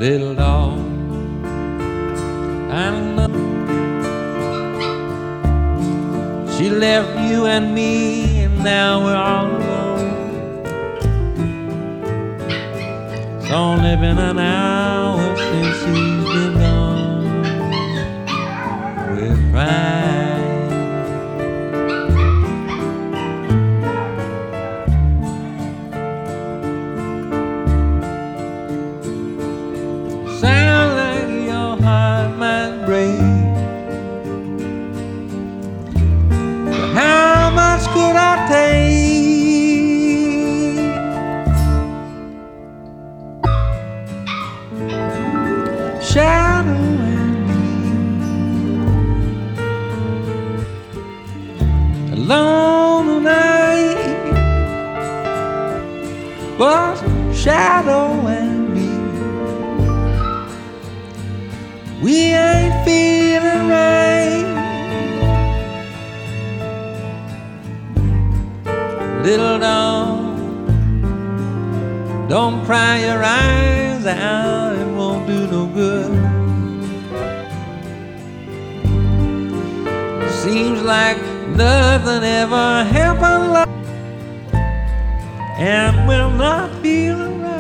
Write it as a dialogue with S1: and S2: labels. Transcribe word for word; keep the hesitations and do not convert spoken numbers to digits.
S1: little dog. I know she left you and me, and now we're all alone. It's only been an hour since she's been gone. We're crying. Sound like your heart might break. But how much could I take? Shadow and me, alone tonight, was shadow and me. We ain't feeling right. Little dog, don't cry your eyes out, it won't do no good. Seems like nothing ever happened, and we're not feeling right.